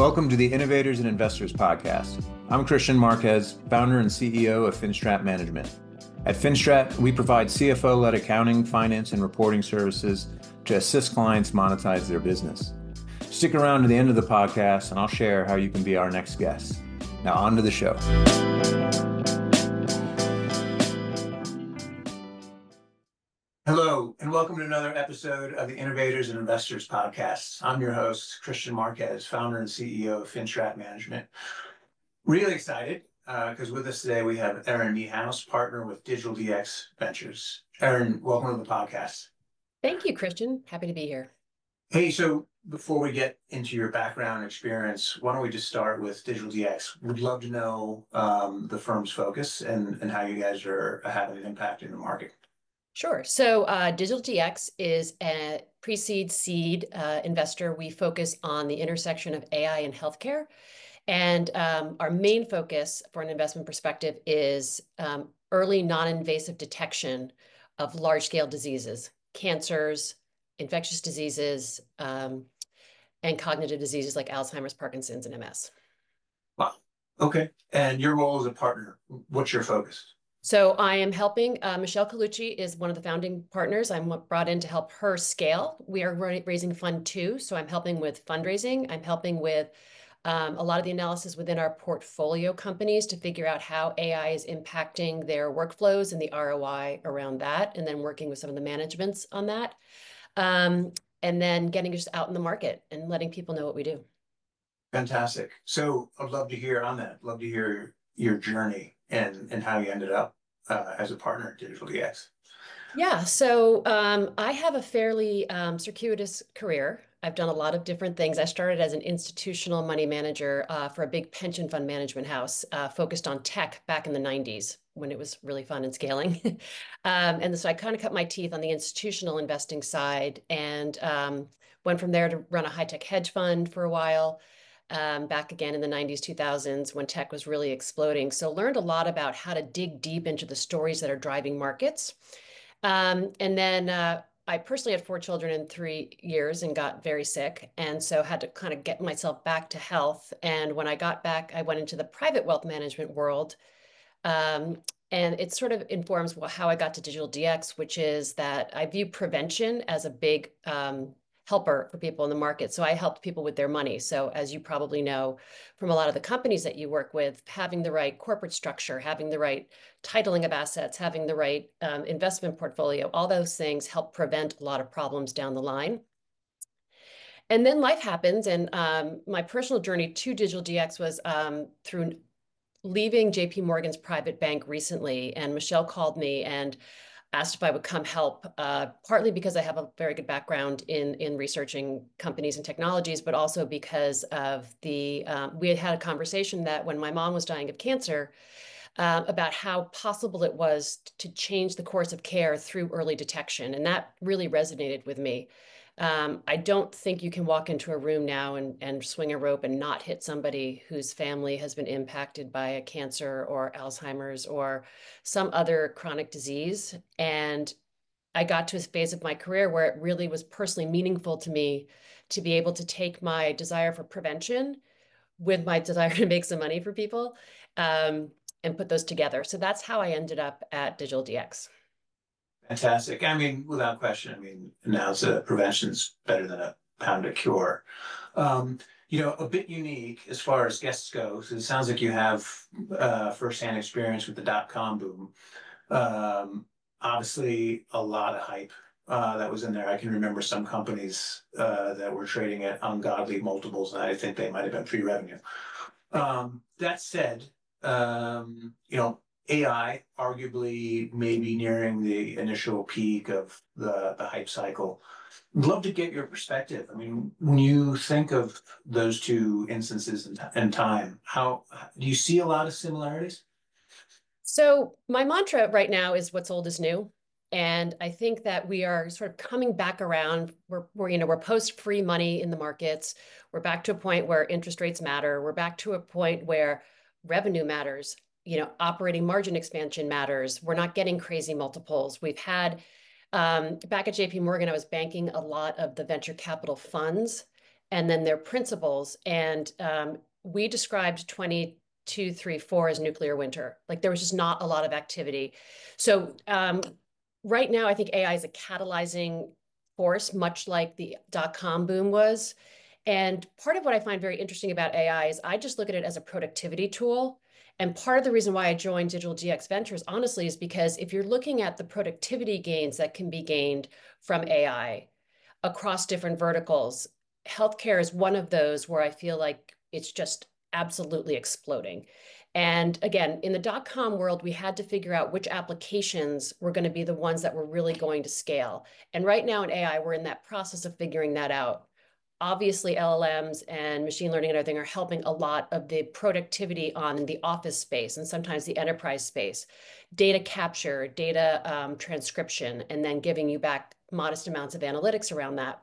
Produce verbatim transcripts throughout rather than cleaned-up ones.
Welcome to the Innovators and Investors Podcast. I'm Christian Marquez, founder and C E O of Finstrat Management. At Finstrat, we provide C F O-led accounting, finance, and reporting services to assist clients monetize their business. Stick around to the end of the podcast, and I'll share how you can be our next guest. Now, on to the show. Hello, and welcome to another episode of the Innovators and Investors Podcast. I'm your host, Christian Marquez, founder and C E O of Finstrat Management. Really excited because uh, with us today we have Erin Niehaus, partner with Digital D X Ventures. Erin, welcome to the podcast. Thank you, Christian. Happy to be here. Hey, so before we get into your background experience, why don't we just start with Digital D X? We'd love to know um, the firm's focus and, and how you guys are having an impact in the market. Sure. So uh, Digital D X is a pre-seed seed uh, investor. We focus on the intersection of A I and healthcare. And um, our main focus for an investment perspective is um, early non-invasive detection of large-scale diseases, cancers, infectious diseases, um, and cognitive diseases like Alzheimer's, Parkinson's, and M S. Wow. Okay. And your role as a partner, what's your focus? So I am helping, uh, Michelle Colucci is one of the founding partners. I'm brought in to help her scale. We are raising fund two, so I'm helping with fundraising. I'm helping with um, a lot of the analysis within our portfolio companies to figure out how A I is impacting their workflows and the R O I around that, and then working with some of the managements on that. Um, and then getting just out in the market and letting people know what we do. Fantastic. So I'd love to hear on that. Love to hear your journey and, and how you ended up uh, as a partner at Digital D X. Yeah, so um, I have a fairly um, circuitous career. I've done a lot of different things. I started as an institutional money manager uh, for a big pension fund management house uh, focused on tech back in the nineties when it was really fun and scaling. um, and so I kind of cut my teeth on the institutional investing side and um, went from there to run a high-tech hedge fund for a while. Um, back again in the nineties, two thousands, when tech was really exploding. So learned a lot about how to dig deep into the stories that are driving markets. Um, and then uh, I personally had four children in three years and got very sick. And so had to kind of get myself back to health. And when I got back, I went into the private wealth management world. Um, and it sort of informs how I got to Digital D X, which is that I view prevention as a big um, helper for people in the market. So I helped people with their money. So as you probably know from a lot of the companies that you work with, having the right corporate structure, having the right titling of assets, having the right um, investment portfolio, all those things help prevent a lot of problems down the line. And then life happens. And um, my personal journey to Digital D X was um, through leaving J P Morgan's private bank recently. And Michelle called me and asked if I would come help, uh, partly because I have a very good background in, in researching companies and technologies, but also because of the, um, we had had a conversation that when my mom was dying of cancer, um, about how possible it was to change the course of care through early detection. And that really resonated with me. Um, I don't think you can walk into a room now and, and swing a rope and not hit somebody whose family has been impacted by a cancer or Alzheimer's or some other chronic disease. And I got to a phase of my career where it really was personally meaningful to me to be able to take my desire for prevention with my desire to make some money for people um, and put those together. So that's how I ended up at Digital D X. Fantastic. I mean, without question, I mean, now it's a prevention's better than a pound of cure. Um, you know, a bit unique as far as guests go. So it sounds like you have uh, firsthand experience with the dot-com boom. Um, obviously, a lot of hype uh, that was in there. I can remember some companies uh, that were trading at ungodly multiples, and I think they might have been pre-revenue. Um, that said, um, you know, A I arguably maybe nearing the initial peak of the, the hype cycle. I'd love to get your perspective. I mean, when you think of those two instances in, in time, how do you see a lot of similarities? So my mantra right now is what's old is new. And I think that we are sort of coming back around. We're, we're, you know, we're post-free money in the markets. We're back to a point where interest rates matter. We're back to a point where revenue matters. You know, operating margin expansion matters. We're not getting crazy multiples. We've had, um, back at J P Morgan, I was banking a lot of the venture capital funds. and then their principles. And um, we described twenty-two, three, four as nuclear winter. Like there was just not a lot of activity. So um, right now, I think A I is a catalyzing force, much like the dot-com boom was. And part of what I find very interesting about A I is I just look at it as a productivity tool. And part of the reason why I joined Digital D X Ventures, honestly, is because if you're looking at the productivity gains that can be gained from A I across different verticals, healthcare is one of those where I feel like it's just absolutely exploding. And again, in the dot-com world, we had to figure out which applications were going to be the ones that were really going to scale. And right now in A I, we're in that process of figuring that out. Obviously, L L Ms and machine learning and everything are helping a lot of the productivity on the office space and sometimes the enterprise space. Data capture, data um, transcription, and then giving you back modest amounts of analytics around that.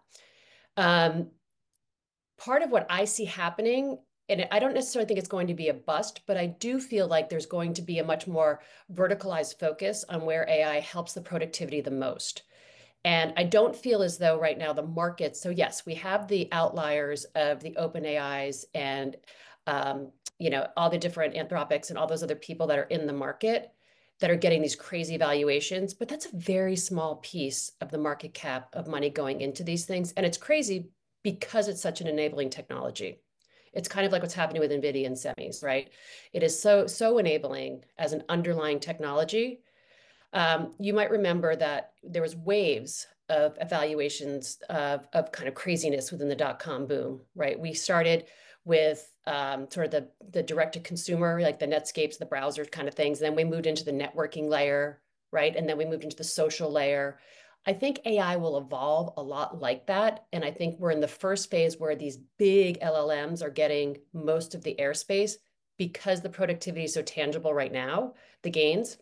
Um, part of what I see happening, and I don't necessarily think it's going to be a bust, but I do feel like there's going to be a much more verticalized focus on where A I helps the productivity the most. And I don't feel as though right now the market, so yes, we have the outliers of the open A Is and um, you know, all the different Anthropics and all those other people that are in the market that are getting these crazy valuations, but that's a very small piece of the market cap of money going into these things. And it's crazy because it's such an enabling technology. It's kind of like what's happening with NVIDIA and semis, right? It is so, so enabling as an underlying technology. Um, you might remember that there was waves of evaluations of, of kind of craziness within the dot-com boom, right? We started with um, sort of the, the direct to consumer, like the Netscapes, the browsers kind of things. Then we moved into the networking layer, right? And then we moved into the social layer. I think A I will evolve a lot like that. And I think we're in the first phase where these big L L Ms are getting most of the airspace because the productivity is so tangible right now, the gains.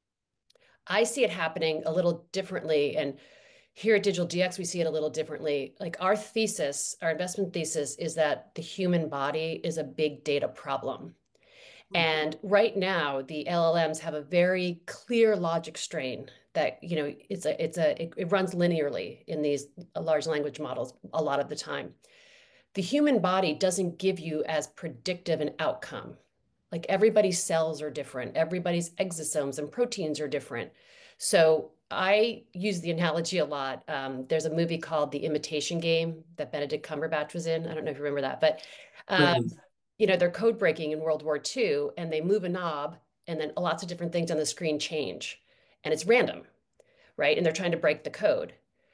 I see it happening a little differently. And here at Digital D X, we see it a little differently. Like our thesis, our investment thesis is that the human body is a big data problem. And right now, the L L Ms have a very clear logic strain that, you know, it's a, it's a, it, it runs linearly in these large language models a lot of the time. The human body doesn't give you as predictive an outcome. Like everybody's cells are different, everybody's exosomes and proteins are different. So I use the analogy a lot. Um, there's a movie called The Imitation Game that Benedict Cumberbatch was in. I don't know if you remember that, but um, you know, they're code breaking in World War Two and they move a knob and then lots of different things on the screen change. And it's random, right? And they're trying to break the code.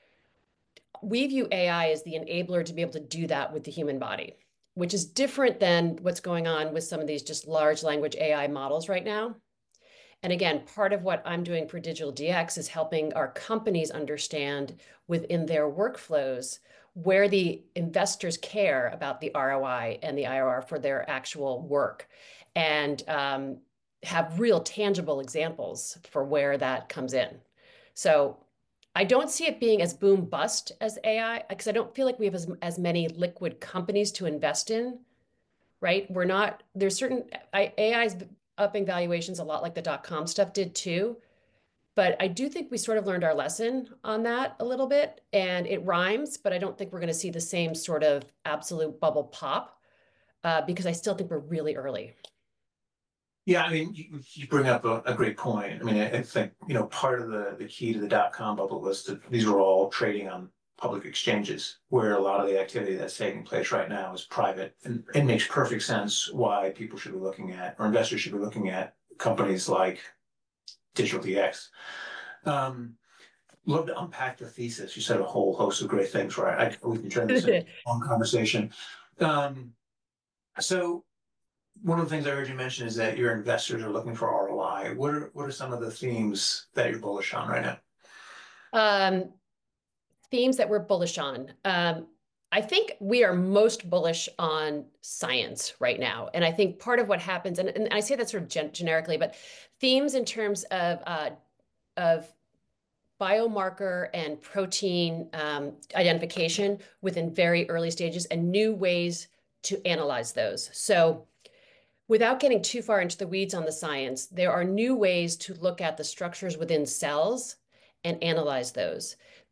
We view A I as the enabler to be able to do that with the human body, which is different than what's going on with some of these just large language A I models right now. And again, part of what I'm doing for Digital D X is helping our companies understand within their workflows where the investors care about the R O I and the I R R for their actual work and um, have real tangible examples for where that comes in. So I don't see it being as boom bust as A I because I don't feel like we have as, as many liquid companies to invest in, right? We're not, there's certain, I, A I's upping valuations a lot like the dot-com stuff did too. But I do think we sort of learned our lesson on that a little bit and it rhymes, but I don't think we're going to see the same sort of absolute bubble pop uh, because I still think we're really early. Yeah, I mean, you, you bring up a, a great point. I mean, I, I think, you know, part of the, the key to the dot-com bubble was that these were all trading on public exchanges, where a lot of the activity that's taking place right now is private. And it makes perfect sense why people should be looking at, or investors should be looking at companies like Digital D X. Um, love to unpack the thesis. You said a whole host of great things, right? I, we can turn this into a long conversation. Um, so one of the things I heard you mention is that your investors are looking for R O I. What are what are some of the themes that you're bullish on right now? Um, themes that we're bullish on. Um, I think we are most bullish on science right now. And I think part of what happens, and, and I say that sort of gen generically, but themes in terms of, uh, of biomarker and protein um, identification within very early stages and new ways to analyze those. So without getting too far into the weeds on the science, there are new ways to look at the structures within cells and analyze those.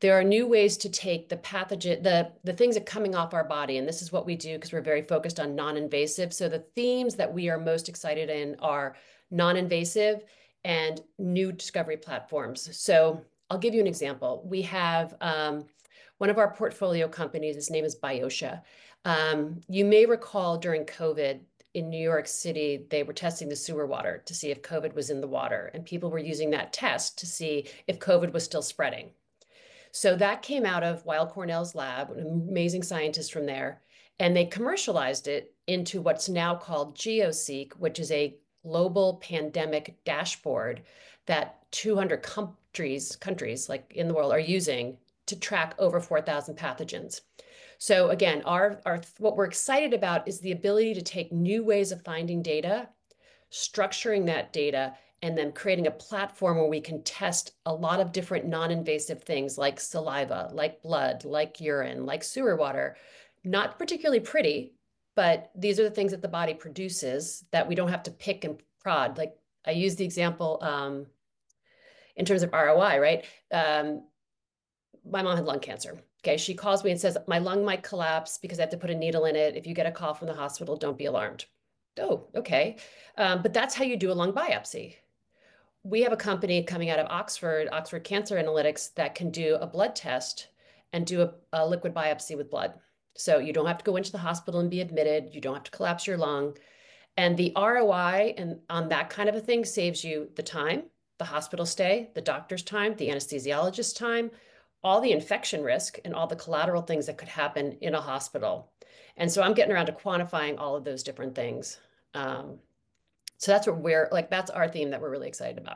There are new ways to take the pathogen, the, the things that are coming off our body. And this is what we do because we're very focused on non-invasive. So the themes that we are most excited in are non-invasive and new discovery platforms. So I'll give you an example. We have um, one of our portfolio companies, his name is Biosha. Um, you may recall during COVID in New York City, they were testing the sewer water to see if COVID was in the water, and people were using that test to see if COVID was still spreading. So that came out of Weill Cornell's lab, an amazing scientist from there, and they commercialized it into what's now called GeoSeek, which is a global pandemic dashboard that two hundred countries, countries like in the world are using to track over four thousand pathogens. So again, our, our what we're excited about is the ability to take new ways of finding data, structuring that data, and then creating a platform where we can test a lot of different non-invasive things like saliva, like blood, like urine, like sewer water. Not particularly pretty, but these are the things that the body produces that we don't have to pick and prod. Like I use the example um, in terms of R O I, right? Um, my mom had lung cancer. Okay, she calls me and says, my lung might collapse because I have to put a needle in it. If you get a call from the hospital, don't be alarmed. Oh, okay. Um, but that's how you do a lung biopsy. We have a company coming out of Oxford, Oxford Cancer Analytics, that can do a blood test and do a, a liquid biopsy with blood. So you don't have to go into the hospital and be admitted. You don't have to collapse your lung. And the R O I and on that kind of a thing saves you the time, the hospital stay, the doctor's time, the anesthesiologist's time, all the infection risk and all the collateral things that could happen in a hospital. And so I'm getting around to quantifying all of those different things. Um, so that's what we're like, that's our theme that we're really excited about.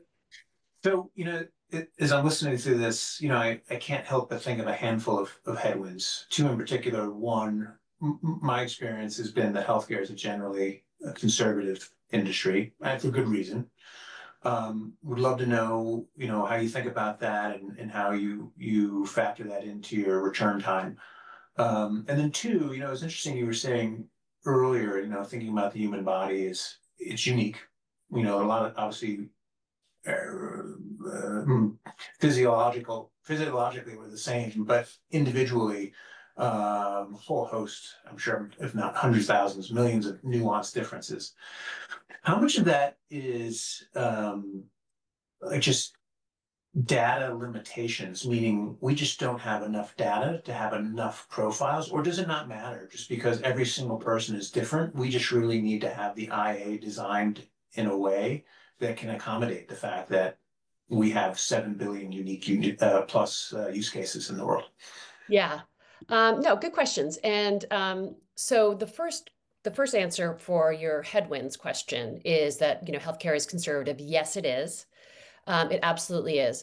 So, you know, it, as I'm listening through this, you know, I, I can't help but think of a handful of, of headwinds. Two in particular. One, m- my experience has been that healthcare is a generally a conservative industry, and for good reason. Um, would love to know, you know, how you think about that and, and how you you factor that into your return time. Um, and then two, you know, it's interesting you were saying earlier, you know, thinking about the human body is it's unique. You know, a lot of obviously uh, uh, physiological, physiologically we're the same, but individually, um, a whole host, I'm sure, if not hundreds, thousands, millions of nuanced differences. How much of that is um, like just data limitations, meaning we just don't have enough data to have enough profiles, or does it not matter just because every single person is different? We just really need to have the I A designed in a way that can accommodate the fact that we have seven billion unique uh, plus uh, use cases in the world. Yeah. Um, no, good questions. And um, so the first the first answer for your headwinds question is that, you know, healthcare is conservative. Yes, it is. Um, it absolutely is.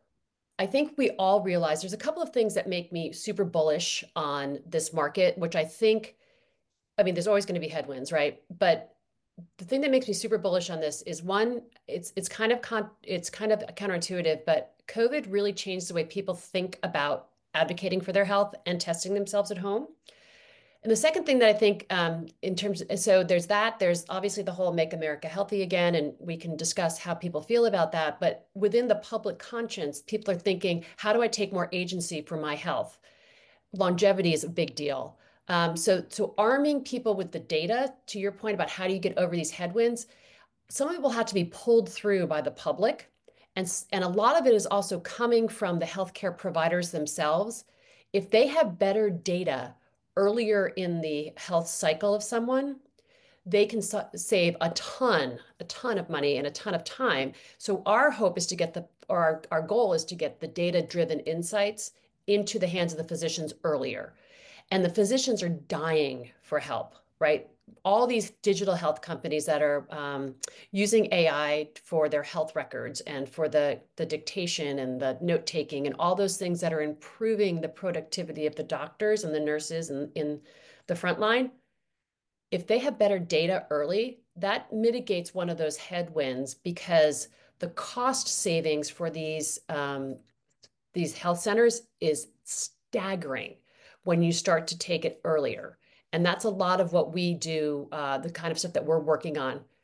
I think we all realize there's a couple of things that make me super bullish on this market, which I think, I mean, there's always going to be headwinds, right? But the thing that makes me super bullish on this is one, it's it's kind of con it's kind of counterintuitive, but COVID really changed the way people think about advocating for their health and testing themselves at home. And the second thing that I think, um, in terms, so there's that, there's obviously the whole Make America Healthy Again, and we can discuss how people feel about that. But within the public conscience, people are thinking, how do I take more agency for my health? Longevity is a big deal. Um, so, so arming people with the data, to your point about how do you get over these headwinds, some of it will have to be pulled through by the public. And, and a lot of it is also coming from the healthcare providers themselves. If they have better data earlier in the health cycle of someone, they can save a ton, a ton of money and a ton of time. So our hope is to get the, or our, our goal is to get the data-driven insights into the hands of the physicians earlier. And the physicians are dying for help, right? All these digital health companies that are um, using A I for their health records and for the, the dictation and the note taking and all those things that are improving the productivity of the doctors and the nurses and in the front line. If they have better data early, that mitigates one of those headwinds because the cost savings for these um, these health centers is staggering when you start to take it earlier. And that's a lot of what we do, uh, the kind of stuff that we're working on.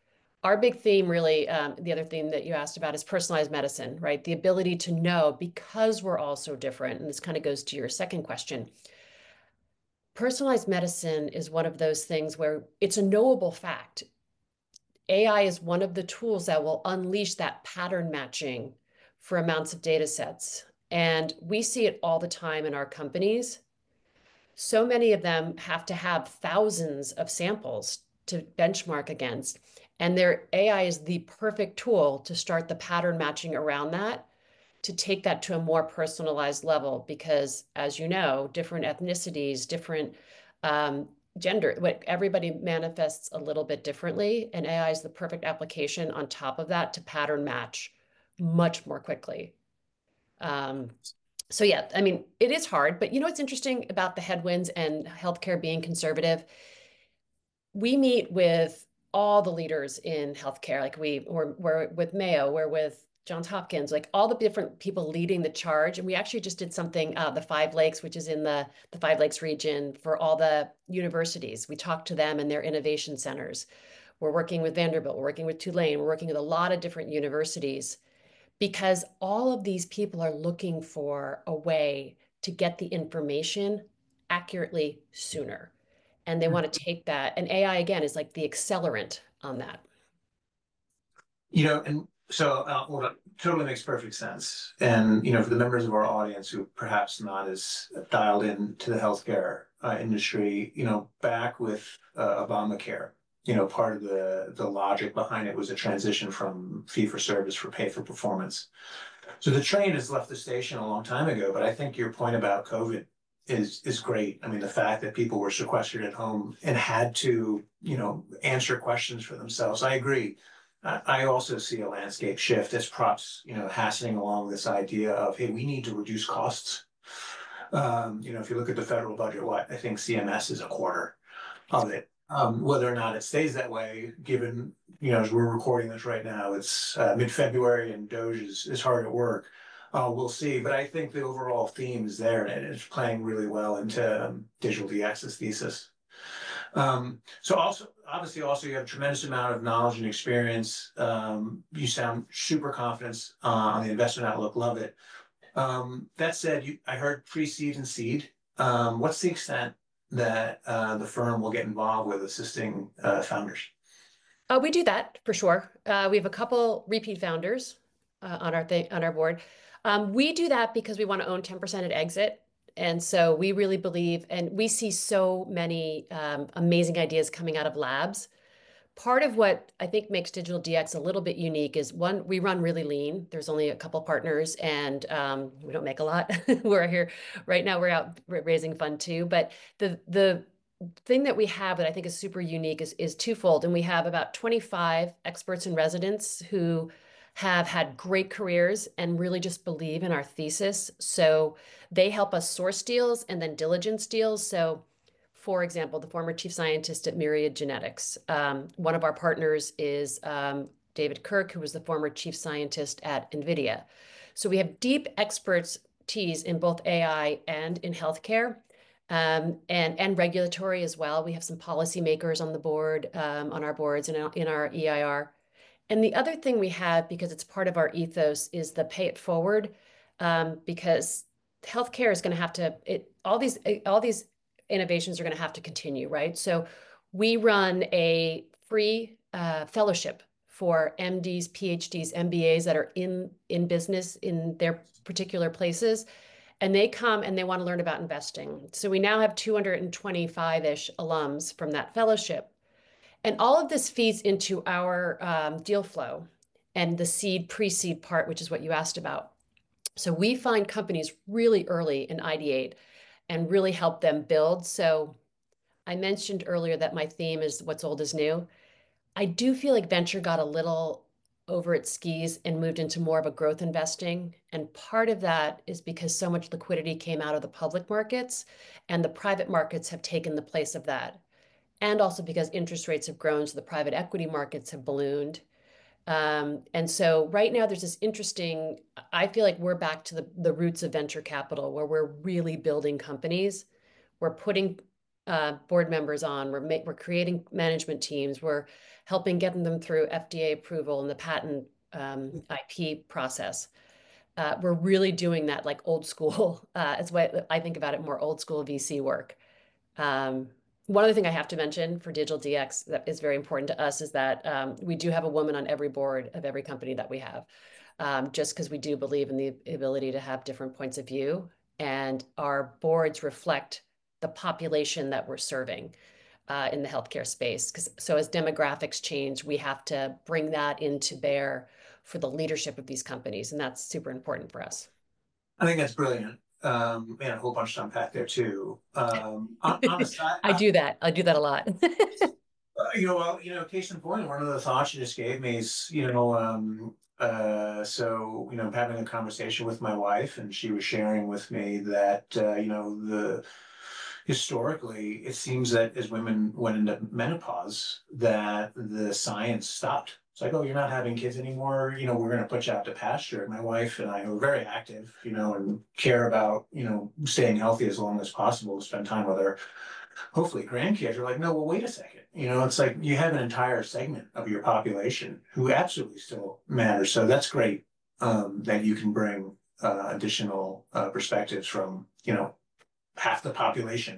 our big theme really, um, the other theme that you asked about is personalized medicine, right? The ability to know because we're all so different. And this kind of goes to your second question. Personalized medicine is one of those things where it's a knowable fact. A I is one of the tools that will unleash that pattern matching for amounts of data sets. And we see it all the time in our companies. So many of them have to have thousands of samples to benchmark against. And their A I is the perfect tool to start the pattern matching around that, to take that to a more personalized level. Because, as you know, different ethnicities, different um, gender, what everybody manifests a little bit differently. And A I is the perfect application on top of that to pattern match much more quickly. Um, so yeah, I mean, it is hard, but you know what's interesting about the headwinds and healthcare being conservative? We meet with all the leaders in healthcare. Like we, we're, we're with Mayo, we're with Johns Hopkins, like all the different people leading the charge. And we actually just did something, uh, the Five Lakes, which is in the, the Five Lakes region for all the universities. We talked to them and their innovation centers. We're working with Vanderbilt, we're working with Tulane, we're working with a lot of different universities because all of these people are looking for a way to get the information accurately sooner. And they want to take that. And A I, again, is like the accelerant on that. You know, and so uh, well, that totally makes perfect sense. And you know, for the members of our audience who perhaps not as dialed in to the healthcare uh, industry, you know, back with uh, Obamacare, you know, part of the the logic behind it was a transition from fee for service for pay for performance. So the train has left the station a long time ago, but I think your point about COVID is is great. I mean, the fact that people were sequestered at home and had to, you know, answer questions for themselves. I agree. I I also see a landscape shift as props, you know, hastening along this idea of, hey, we need to reduce costs. Um, you know, if you look at the federal budget, what I think C M S is a quarter of it. Um, whether or not it stays that way, given, you know, as we're recording this right now, it's uh, mid-February and Doge is, is hard at work. Uh, we'll see. But I think the overall theme is there and it's playing really well into um, Digital D X's thesis. Um, so also, obviously, also you have a tremendous amount of knowledge and experience. Um, you sound super confident uh, on the investment outlook. Love it. Um, that said, you, I heard pre-seed and seed. Um, what's the extent that uh, the firm will get involved with assisting uh, founders? Uh, we do that for sure. Uh, we have a couple repeat founders uh, on our thing on our board. Um, we do that because we want to own ten percent at exit. And so we really believe, and we see so many um, amazing ideas coming out of labs. Part of what I think makes Digital D X a little bit unique is one, we run really lean. There's only a couple partners and um, we don't make a lot. We're here right now, we're out raising fund too. But the the thing that we have that I think is super unique is, is twofold. And we have about twenty-five experts in residence who have had great careers and really just believe in our thesis. So they help us source deals and then diligence deals. So for example, the former chief scientist at Myriad Genetics. Um, one of our partners is um, David Kirk, who was the former chief scientist at NVIDIA. So we have deep expertise in both A I and in healthcare. Um, and and regulatory as well. We have some policymakers on the board, um, on our boards and in our E I R. And the other thing we have, because it's part of our ethos, is the pay it forward, um, because healthcare is going to have to it all these all these innovations are going to have to continue, right? So we run a free uh, fellowship for M Ds, P H Ds, M B As that are in in business in their particular places and they come and they want to learn about investing. So we now have two hundred twenty-five-ish alums from that fellowship. And all of this feeds into our um, deal flow and the seed, pre-seed part, which is what you asked about. So we find companies really early and ideate and really help them build. So I mentioned earlier that my theme is what's old is new. I do feel like venture got a little over its skis and moved into more of a growth investing. And part of that is because so much liquidity came out of the public markets and the private markets have taken the place of that. And also because interest rates have grown, so the private equity markets have ballooned. Um, and so right now there's this interesting, I feel like we're back to the, the roots of venture capital where we're really building companies. We're putting uh, board members on. We're ma- we're creating management teams. We're helping getting them through F D A approval and the patent um, I P process. Uh, we're really doing that like old school. Uh, it's what I think about it, more old school V C work. Um, One other thing I have to mention for Digital D X that is very important to us is that um, we do have a woman on every board of every company that we have, um, just because we do believe in the ability to have different points of view, and our boards reflect the population that we're serving uh, in the healthcare space. Because so as demographics change, we have to bring that into bear for the leadership of these companies, and that's super important for us. I think that's brilliant. Um, and a whole bunch to unpack there too. Um, on, on the side, I do that. I do that a lot. Uh, you know, well, you know, case in point, one of the thoughts you just gave me is, you know, um, uh, so, you know, I'm having a conversation with my wife, and she was sharing with me that, uh, you know, the historically, it seems that as women went into menopause, that the science stopped. It's like, oh, you're not having kids anymore. You know, we're going to put you out to pasture. My wife and I are very active, you know, and care about, you know, staying healthy as long as possible, spend time with her hopefully grandkids are like, no, well, wait a second. You know, it's like you have an entire segment of your population who absolutely still matters. So that's great um, that you can bring uh, additional uh, perspectives from, you know, half the population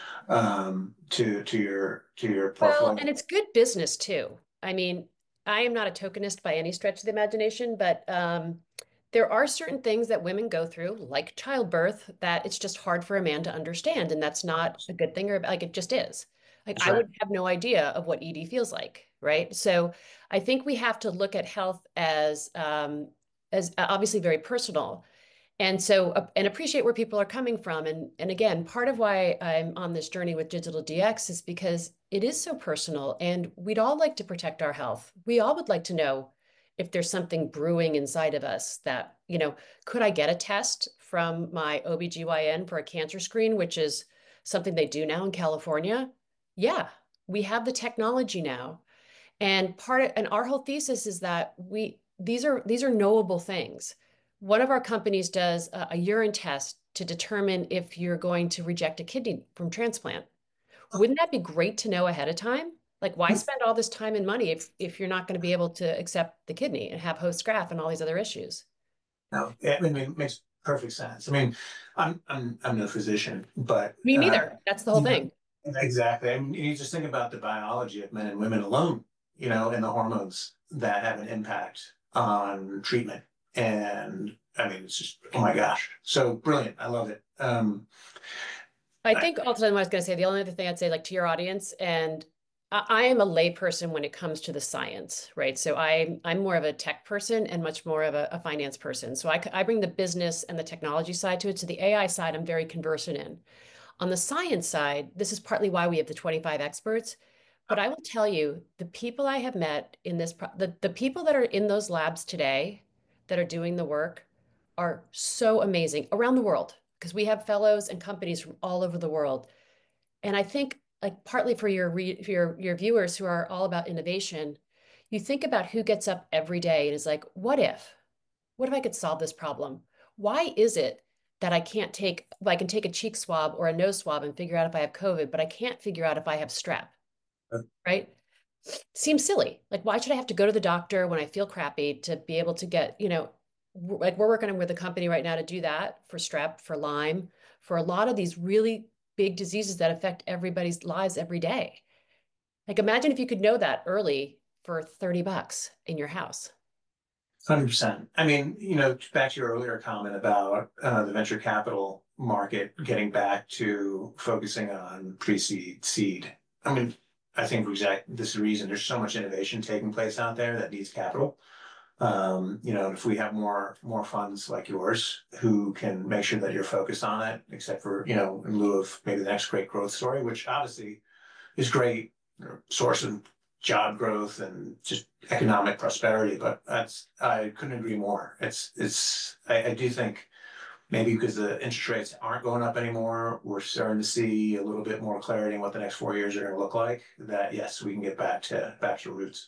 um, to to your to your Well, and portfolio. it's good business too. I mean, I am not a tokenist by any stretch of the imagination, but um, there are certain things that women go through, like childbirth, that it's just hard for a man to understand, and that's not a good thing, or like it just is. Like That's I right. would have no idea of what E D feels like, right? So I think we have to look at health as um, as obviously very personal, and so uh, and appreciate where people are coming from. And and again, part of why I'm on this journey with Digital D X is because it is so personal, and we'd all like to protect our health. We all would like to know if there's something brewing inside of us that, you know, could I get a test from my O B G Y N for a cancer screen, which is something they do now in California? Yeah, we have the technology now. And part of, and our whole thesis is that we these are these are knowable things. One of our companies does a, a urine test to determine if you're going to reject a kidney from transplant. Wouldn't that be great to know ahead of time? Like, why spend all this time and money if if you're not going to be able to accept the kidney and have host graft and all these other issues? No, I mean, it makes perfect sense. I mean, I'm I'm I'm no physician, but Me uh, neither. That's the whole you know, thing. exactly. I mean, you just think about the biology of men and women alone, you know, and the hormones that have an impact on treatment. And I mean, it's just, oh my gosh, so brilliant. I love it. Um, I I, think ultimately, what I was going to say, the only other thing I'd say, like to your audience, and I, I am a layperson when it comes to the science, right? So I, I'm more of a tech person and much more of a, a finance person. So I, c- I bring the business and the technology side to it. So the A I side, I'm very conversant in. On the science side, this is partly why we have the twenty-five experts. But I will tell you, the people I have met in this, pro- the, the people that are in those labs today that are doing the work are so amazing around the world because we have fellows and companies from all over the world. And I think, like, partly for your re for your your viewers who are all about innovation, you think about who gets up every day and is like, what if? What if I could solve this problem? Why is it that I can't take, well, I can take a cheek swab or a nose swab and figure out if I have COVID, but I can't figure out if I have strep, right? Seems silly. Like, why should I have to go to the doctor when I feel crappy to be able to get, you know, w- like we're working with a company right now to do that for strep, for Lyme, for a lot of these really big diseases that affect everybody's lives every day. Like, imagine if you could know that early for thirty bucks in your house. one hundred percent. I mean, you know, back to your earlier comment about uh, the venture capital market getting back to focusing on pre-seed, seed. I mean, I think for exact this reason, there's so much innovation taking place out there that needs capital. Um, you know, if we have more more funds like yours who can make sure that you're focused on it, except for, you know, in lieu of maybe the next great growth story, which obviously is great source of job growth and just economic prosperity. But that's I couldn't agree more. It's it's I, I do think maybe because the interest rates aren't going up anymore, we're starting to see a little bit more clarity in what the next four years are going to look like. That yes, we can get back to back to roots.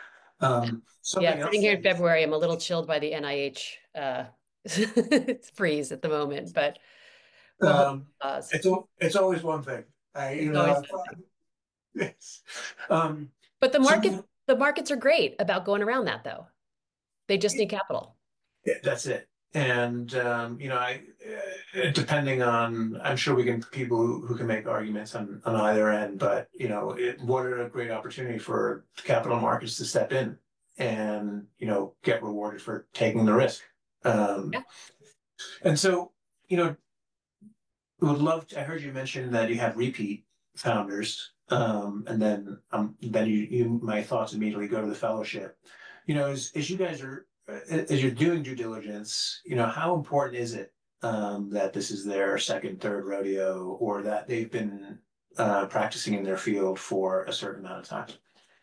Um, Yeah, something sitting else here that in February, I'm a little chilled by the N I H uh, freeze at the moment, but we'll hope um, it pause. it's it's always one thing. I, you It's always know, something. yes. Um, But the so market, the markets are great about going around that though. They just need capital. yeah, that's it. And um, you know, I uh, depending on, I'm sure we can people who, who can make arguments on on either end, but you know, it, what a great opportunity for capital markets to step in and you know get rewarded for taking the risk. Um, Yeah. and so, you know, would love to, I heard you mention that you have repeat founders, um, and then um, then you, you my thoughts immediately go to the fellowship. You know, as as you guys are uh, as you're doing due diligence, you know, how important is it um, that this is their second, third rodeo, or that they've been uh, practicing in their field for a certain amount of time?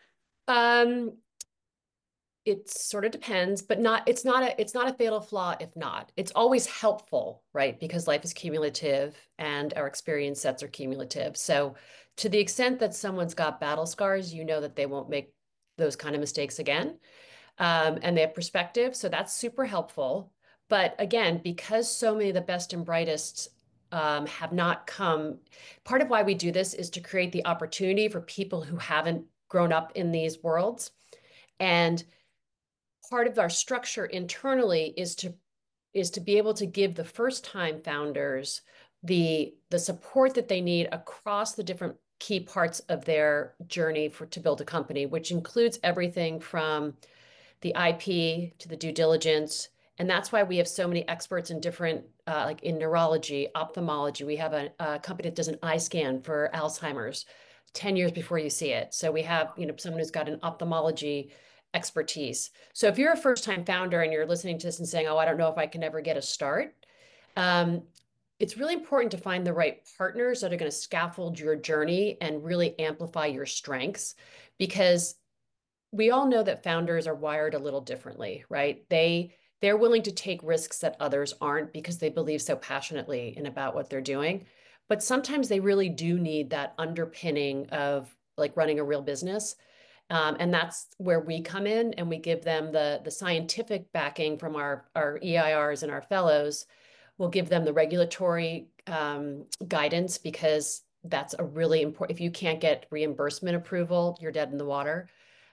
Um, it sort of depends, but not, it's not a, it's not a fatal flaw if not. It's always helpful, right? Because life is cumulative and our experience sets are cumulative. So to the extent that someone's got battle scars, you know that they won't make those kind of mistakes again. Um, and they have perspective. So that's super helpful. But again, because so many of the best and brightest um, have not come, part of why we do this is to create the opportunity for people who haven't grown up in these worlds. And part of our structure internally is to is to be able to give the first time founders the the support that they need across the different key parts of their journey for to build a company, which includes everything from the I P to the due diligence. And that's why we have so many experts in different, uh, like in neurology, ophthalmology. We have a, a company that does an eye scan for Alzheimer's ten years before you see it. So we have, you know, someone who's got an ophthalmology expertise. So if you're a first time founder and you're listening to this and saying, oh, I don't know if I can ever get a start, um, it's really important to find the right partners that are going to scaffold your journey and really amplify your strengths because we all know that founders are wired a little differently, right? They they're willing to take risks that others aren't because they believe so passionately in about what they're doing. But sometimes they really do need that underpinning of like running a real business. Um, and that's where we come in and we give them the, the scientific backing from our, our E I Rs and our fellows. We'll give them the regulatory um, guidance because that's a really important, if you can't get reimbursement approval, you're dead in the water.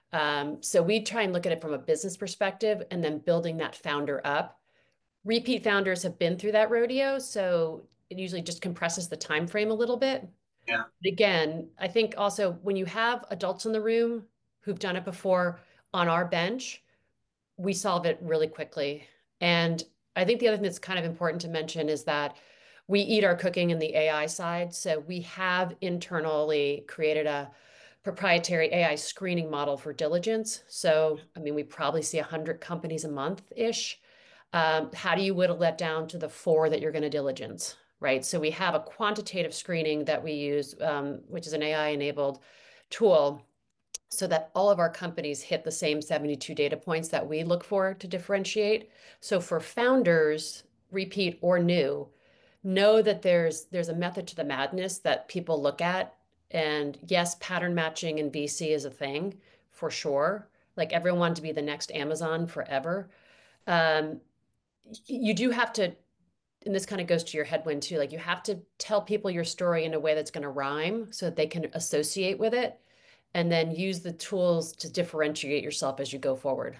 Um, so we try and look at it from a business perspective and then building that founder up. Repeat founders have been through that rodeo, so it usually just compresses the time frame a little bit. Yeah. But again, I think also when you have adults in the room who've done it before on our bench, we solve it really quickly. And I think the other thing that's kind of important to mention is that we eat our cooking in the A I side. So we have internally created a proprietary A I screening model for diligence. So, I mean, we probably see one hundred companies a month-ish. Um, how do you whittle that down to the four that you're going to diligence, right? So we have a quantitative screening that we use, um, which is an A I-enabled tool so that all of our companies hit the same seventy-two data points that we look for to differentiate. So for founders, repeat or new, know that there's there's a method to the madness that people look at. And yes, pattern matching in V C is a thing for sure. Like everyone wanted to be the next Amazon forever. Um, you do have to, and this kind of goes to your headwind too, like you have to tell people your story in a way that's going to rhyme so that they can associate with it and then use the tools to differentiate yourself as you go forward.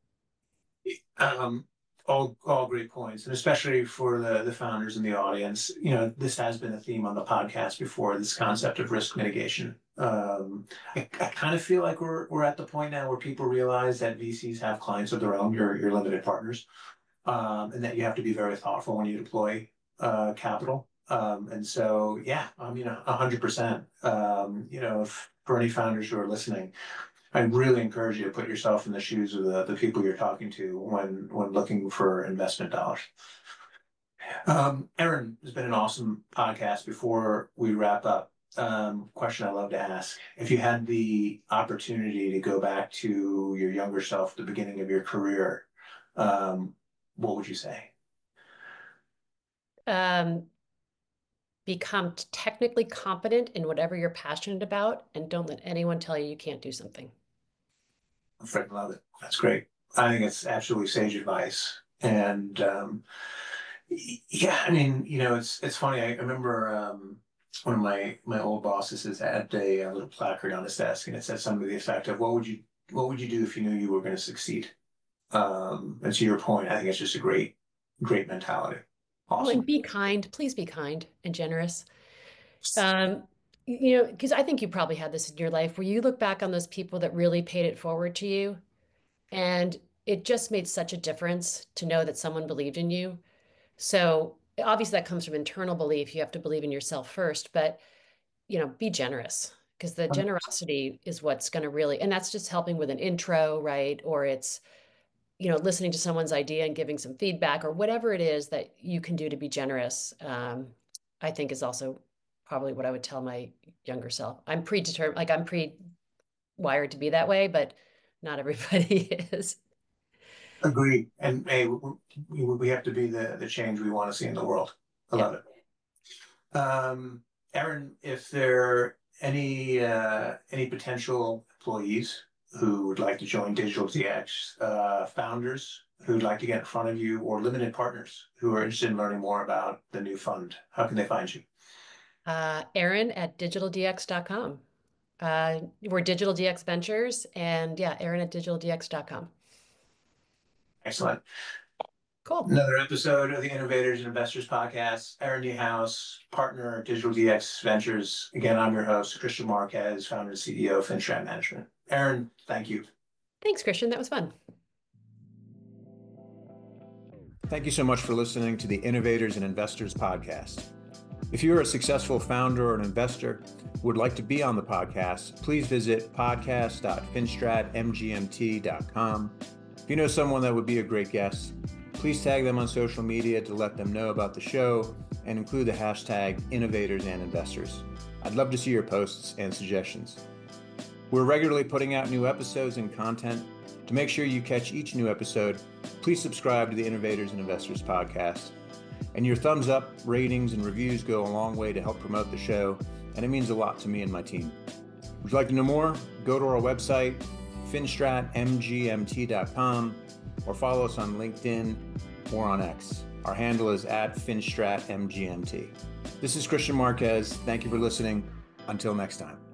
Um, all all great points, and especially for the the founders in the audience. You know, this has been a theme on the podcast before. This concept of risk mitigation. Um, I, I kind of feel like we're we're at the point now where people realize that V Cs have clients of their own. Your your limited partners, um, and that you have to be very thoughtful when you deploy uh, capital. Um, and so, yeah, I mean, a hundred percent. Um, you know, if, for any founders who are listening, I really encourage you to put yourself in the shoes of the, the people you're talking to when when looking for investment dollars. Um, Erin, it's been an awesome podcast. Before we wrap up, um, question I love to ask: if you had the opportunity to go back to your younger self, the beginning of your career, um, what would you say? Um, become technically competent in whatever you're passionate about, and don't let anyone tell you you can't do something. I freaking love it. That's great. I think it's absolutely sage advice. And um, yeah, I mean, you know, it's it's funny. I, I remember. Um, one of my, my old bosses has had a, a little placard on his desk, and it said something to the effect of, what would you, what would you do if you knew you were going to succeed? Um, and to your point, I think it's just a great, great mentality. Oh, and Awesome. be kind. Please be kind and generous. Um, y- you know, because I think you probably had this in your life where you look back on those people that really paid it forward to you, and it just made such a difference to know that someone believed in you. So obviously that comes from internal belief. You have to believe in yourself first, but you know, be generous because the generosity is what's going to really, and that's just helping with an intro, right? Or it's, you know, listening to someone's idea and giving some feedback or whatever it is that you can do to be generous. Um, I think is also probably what I would tell my younger self. I'm predetermined, like I'm pre-wired to be that way, but not everybody is. Agree. And hey, we, we have to be the, the change we want to see in the world. I Yeah. love it. Um, Erin, if there are any uh, any potential employees who would like to join Digital D X, uh, founders who'd like to get in front of you, or limited partners who are interested in learning more about the new fund, how can they find you? Uh, Erin at digital d x dot com. Uh, we're Digital D X Ventures, and yeah, Erin at digital d x dot com. Excellent. Cool. Another episode of the Innovators and Investors Podcast. Erin Niehaus, partner at Digital D X Ventures. Again, I'm your host, Christian Marquez, founder and C E O of FinStrat Management. Erin, thank you. Thanks, Christian. That was fun. Thank you so much for listening to the Innovators and Investors Podcast. If you're a successful founder or an investor who would like to be on the podcast, please visit podcast dot finstrat m g m t dot com. If you know someone that would be a great guest, please tag them on social media to let them know about the show and include the hashtag Innovators and Investors. I'd love to see your posts and suggestions. We're regularly putting out new episodes and content. To make sure you catch each new episode, please subscribe to the Innovators and Investors Podcast. And your thumbs up, ratings, and reviews go a long way to help promote the show, and it means a lot to me and my team. Would you like to know more? Go to our website, finstrat m g m t dot com, or follow us on LinkedIn or on X. Our handle is at finstrat m g m t. This is Christian Marquez. Thank you for listening. Until next time.